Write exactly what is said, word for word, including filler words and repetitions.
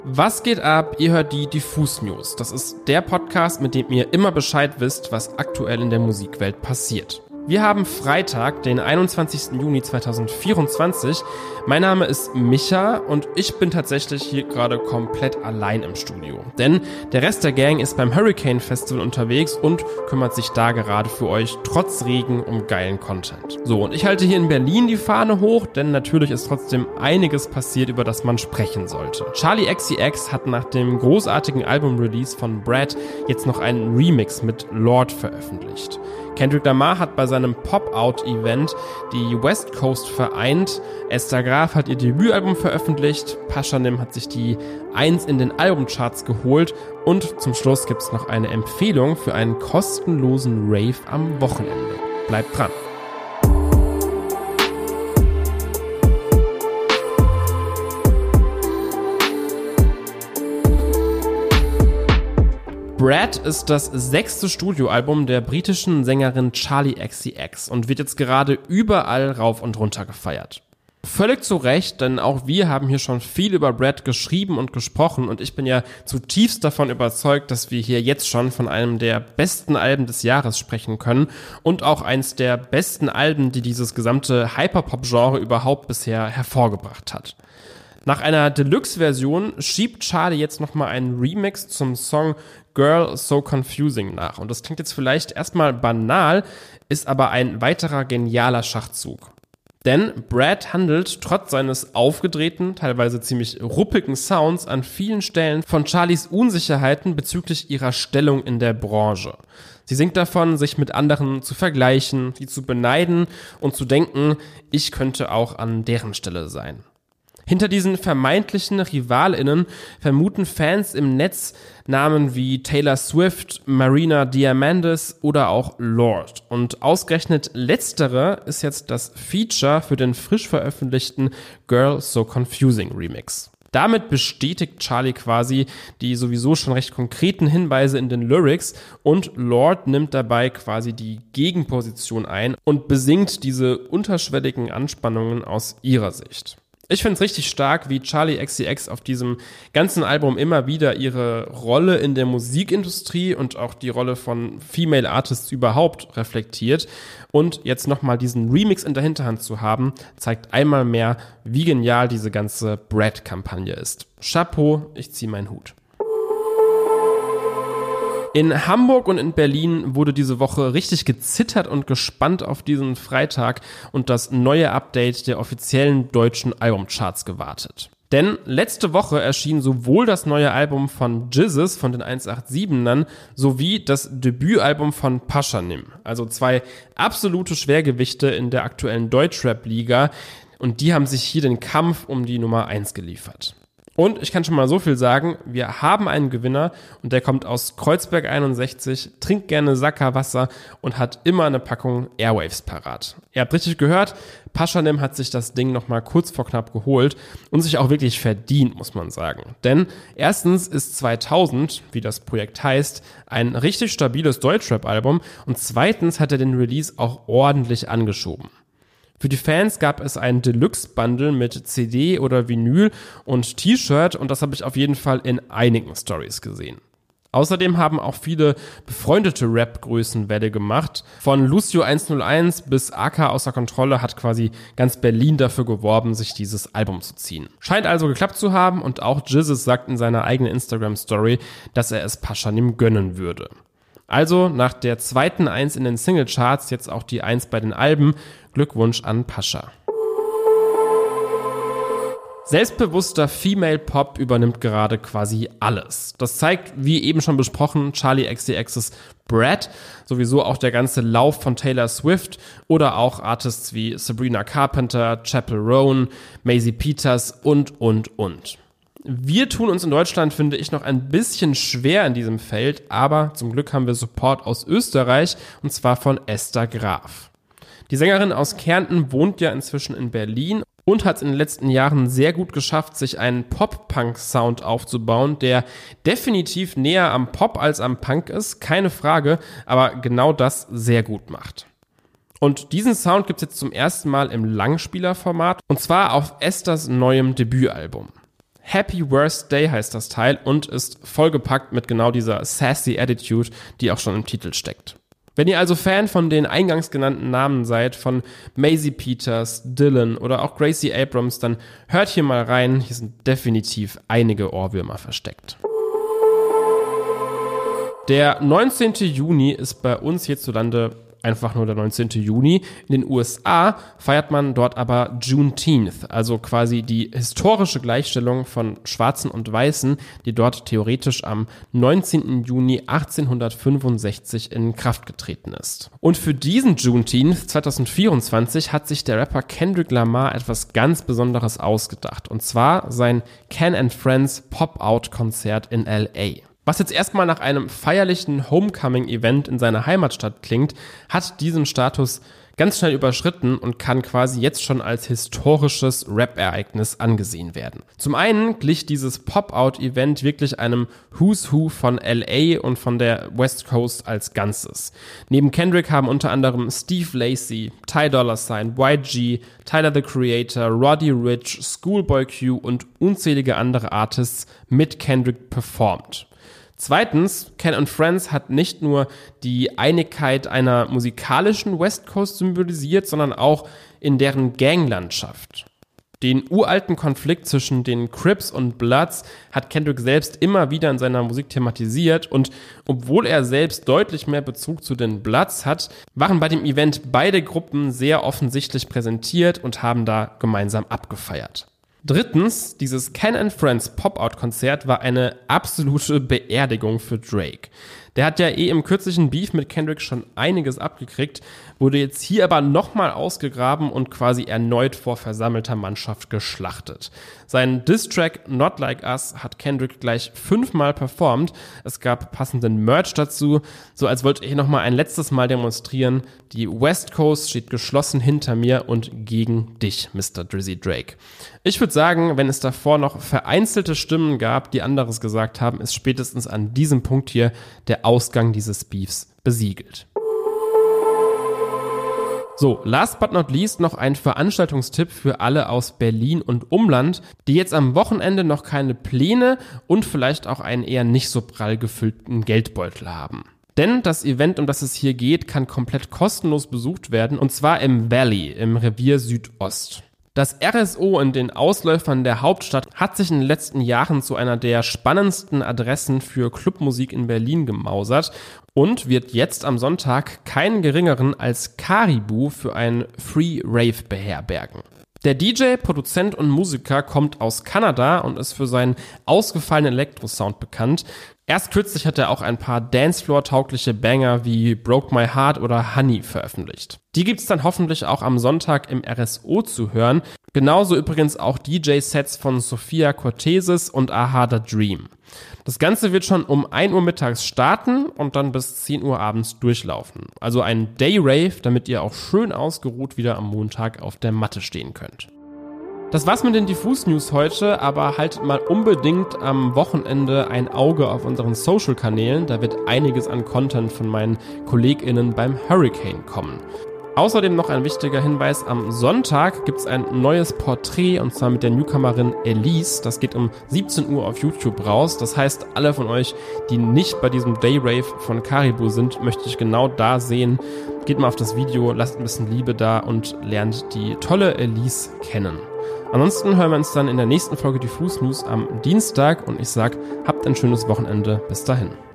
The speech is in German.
Was geht ab? Ihr hört die Diffus News. Das ist der Podcast, mit dem ihr immer Bescheid wisst, was aktuell in der Musikwelt passiert. Wir haben Freitag, den einundzwanzigsten Juni zweitausendvierundzwanzig. Mein Name ist Micha und ich bin tatsächlich hier gerade komplett allein im Studio. Denn der Rest der Gang ist beim Hurricane Festival unterwegs und kümmert sich da gerade für euch trotz Regen um geilen Content. So, und ich halte hier in Berlin die Fahne hoch, denn natürlich ist trotzdem einiges passiert, über das man sprechen sollte. Charli X C X hat nach dem großartigen Album-Release von Brad jetzt noch einen Remix mit Lorde veröffentlicht. Kendrick Lamar hat bei seinem Pop-Out-Event die West Coast vereint. Esther Graf hat ihr Debütalbum veröffentlicht. Pashanim hat sich die eins in den Albumcharts geholt. Und zum Schluss gibt's noch eine Empfehlung für einen kostenlosen Rave am Wochenende. Bleibt dran! Brad ist das sechste Studioalbum der britischen Sängerin Charli X C X und wird jetzt gerade überall rauf und runter gefeiert. Völlig zu Recht, denn auch wir haben hier schon viel über Brad geschrieben und gesprochen und ich bin ja zutiefst davon überzeugt, dass wir hier jetzt schon von einem der besten Alben des Jahres sprechen können und auch eins der besten Alben, die dieses gesamte Hyperpop-Genre überhaupt bisher hervorgebracht hat. Nach einer Deluxe-Version schiebt Charli jetzt nochmal einen Remix zum Song Girl So Confusing nach. Und das klingt jetzt vielleicht erstmal banal, ist aber ein weiterer genialer Schachzug. Denn Brad handelt trotz seines aufgedrehten, teilweise ziemlich ruppigen Sounds an vielen Stellen von Charlis Unsicherheiten bezüglich ihrer Stellung in der Branche. Sie singt davon, sich mit anderen zu vergleichen, sie zu beneiden und zu denken, ich könnte auch an deren Stelle sein. Hinter diesen vermeintlichen RivalInnen vermuten Fans im Netz Namen wie Taylor Swift, Marina Diamandis oder auch Lorde. Und ausgerechnet letztere ist jetzt das Feature für den frisch veröffentlichten Girl So Confusing Remix. Damit bestätigt Charli quasi die sowieso schon recht konkreten Hinweise in den Lyrics und Lorde nimmt dabei quasi die Gegenposition ein und besingt diese unterschwelligen Anspannungen aus ihrer Sicht. Ich finde es richtig stark, wie Charli X C X auf diesem ganzen Album immer wieder ihre Rolle in der Musikindustrie und auch die Rolle von Female Artists überhaupt reflektiert. Und jetzt nochmal diesen Remix in der Hinterhand zu haben, zeigt einmal mehr, wie genial diese ganze Brad-Kampagne ist. Chapeau, ich ziehe meinen Hut. In Hamburg und in Berlin wurde diese Woche richtig gezittert und gespannt auf diesen Freitag und das neue Update der offiziellen deutschen Albumcharts gewartet. Denn letzte Woche erschien sowohl das neue Album von Jizzes von den eins acht siebenern sowie das Debütalbum von Pashanim. Also zwei absolute Schwergewichte in der aktuellen Deutschrap-Liga und die haben sich hier den Kampf um die Nummer eins geliefert. Und ich kann schon mal so viel sagen, wir haben einen Gewinner und der kommt aus Kreuzberg einundsechzig, trinkt gerne Sackerwasser und hat immer eine Packung Airwaves parat. Ihr habt richtig gehört, Pashanim hat sich das Ding nochmal kurz vor knapp geholt und sich auch wirklich verdient, muss man sagen. Denn erstens ist zweitausend, wie das Projekt heißt, ein richtig stabiles Deutschrap-Album und zweitens hat er den Release auch ordentlich angeschoben. Für die Fans gab es ein Deluxe-Bundle mit C D oder Vinyl und T-Shirt und das habe ich auf jeden Fall in einigen Stories gesehen. Außerdem haben auch viele befreundete Rap-Größen Welle gemacht. Von Lucio eins null eins bis A K außer Kontrolle hat quasi ganz Berlin dafür geworben, sich dieses Album zu ziehen. Scheint also geklappt zu haben und auch Jizzes sagt in seiner eigenen Instagram-Story, dass er es Pashanim gönnen würde. Also nach der zweiten eins in den Singlecharts jetzt auch die eins bei den Alben. Glückwunsch an Pascha. Selbstbewusster Female Pop übernimmt gerade quasi alles. Das zeigt, wie eben schon besprochen, Charli X C X's Brad, sowieso auch der ganze Lauf von Taylor Swift oder auch Artists wie Sabrina Carpenter, Chappell Roan, Maisie Peters und, und, und. Wir tun uns in Deutschland, finde ich, noch ein bisschen schwer in diesem Feld, aber zum Glück haben wir Support aus Österreich und zwar von Esther Graf. Die Sängerin aus Kärnten wohnt ja inzwischen in Berlin und hat es in den letzten Jahren sehr gut geschafft, sich einen Pop-Punk-Sound aufzubauen, der definitiv näher am Pop als am Punk ist, keine Frage, aber genau das sehr gut macht. Und diesen Sound gibt es jetzt zum ersten Mal im Langspielerformat und zwar auf Esthers neuem Debütalbum. Happy Worst Day heißt das Teil und ist vollgepackt mit genau dieser sassy Attitude, die auch schon im Titel steckt. Wenn ihr also Fan von den eingangs genannten Namen seid, von Maisie Peters, Dylan oder auch Gracie Abrams, dann hört hier mal rein, hier sind definitiv einige Ohrwürmer versteckt. Der neunzehnten Juni ist bei uns hierzulande einfach nur der neunzehnten Juni. In den U S A feiert man dort aber Juneteenth, also quasi die historische Gleichstellung von Schwarzen und Weißen, die dort theoretisch am neunzehnten Juni achtzehnhundertfünfundsechzig in Kraft getreten ist. Und für diesen Juneteenth zweitausendvierundzwanzig hat sich der Rapper Kendrick Lamar etwas ganz Besonderes ausgedacht, und zwar sein Ken and Friends Pop-Out-Konzert in L A. Was jetzt erstmal nach einem feierlichen Homecoming-Event in seiner Heimatstadt klingt, hat diesen Status ganz schnell überschritten und kann quasi jetzt schon als historisches Rap-Ereignis angesehen werden. Zum einen glich dieses Pop-Out-Event wirklich einem Who's Who von L A und von der West Coast als Ganzes. Neben Kendrick haben unter anderem Steve Lacy, Ty Dolla $ign, Y G, Tyler the Creator, Roddy Ricch, Schoolboy Q und unzählige andere Artists mit Kendrick performt. Zweitens, Ken and Friends hat nicht nur die Einigkeit einer musikalischen West Coast symbolisiert, sondern auch in deren Ganglandschaft. Den uralten Konflikt zwischen den Crips und Bloods hat Kendrick selbst immer wieder in seiner Musik thematisiert, und obwohl er selbst deutlich mehr Bezug zu den Bloods hat, waren bei dem Event beide Gruppen sehr offensichtlich präsentiert und haben da gemeinsam abgefeiert. Drittens, dieses Ken and Friends Pop-Out-Konzert war eine absolute Beerdigung für Drake. Der hat ja eh im kürzlichen Beef mit Kendrick schon einiges abgekriegt, wurde jetzt hier aber nochmal ausgegraben und quasi erneut vor versammelter Mannschaft geschlachtet. Sein Diss-Track Not Like Us hat Kendrick gleich fünfmal performt. Es gab passenden Merch dazu, so als wollte ich nochmal ein letztes Mal demonstrieren: die West Coast steht geschlossen hinter mir und gegen dich, Mister Drizzy Drake. Ich würde sagen, wenn es davor noch vereinzelte Stimmen gab, die anderes gesagt haben, ist spätestens an diesem Punkt hier der Ausgang dieses Beefs besiegelt. So, last but not least noch ein Veranstaltungstipp für alle aus Berlin und Umland, die jetzt am Wochenende noch keine Pläne und vielleicht auch einen eher nicht so prall gefüllten Geldbeutel haben. Denn das Event, um das es hier geht, kann komplett kostenlos besucht werden, und zwar im Valley, im Revier Südost. Das R S O in den Ausläufern der Hauptstadt hat sich in den letzten Jahren zu einer der spannendsten Adressen für Clubmusik in Berlin gemausert und wird jetzt am Sonntag keinen geringeren als Caribou für ein Free Rave beherbergen. Der D J, Produzent und Musiker kommt aus Kanada und ist für seinen ausgefallenen Elektrosound bekannt. Erst kürzlich hat er auch ein paar Dancefloor-taugliche Banger wie Broke My Heart oder Honey veröffentlicht. Die gibt's dann hoffentlich auch am Sonntag im R S O zu hören. Genauso übrigens auch D J-Sets von Sophia Cortesis und Aha The Dream. Das Ganze wird schon um ein Uhr mittags starten und dann bis zehn Uhr abends durchlaufen. Also ein Day-Rave, damit ihr auch schön ausgeruht wieder am Montag auf der Matte stehen könnt. Das war's mit den Diffus-News heute, aber haltet mal unbedingt am Wochenende ein Auge auf unseren Social-Kanälen. Da wird einiges an Content von meinen KollegInnen beim Hurricane kommen. Außerdem noch ein wichtiger Hinweis: Am Sonntag gibt's ein neues Porträt, und zwar mit der Newcomerin Elise. Das geht um siebzehn Uhr auf YouTube raus. Das heißt, alle von euch, die nicht bei diesem Day-Rave von Caribou sind, möchte ich genau da sehen. Geht mal auf das Video, lasst ein bisschen Liebe da und lernt die tolle Elise kennen. Ansonsten hören wir uns dann in der nächsten Folge Diffus News am Dienstag, und ich sag, habt ein schönes Wochenende. Bis dahin.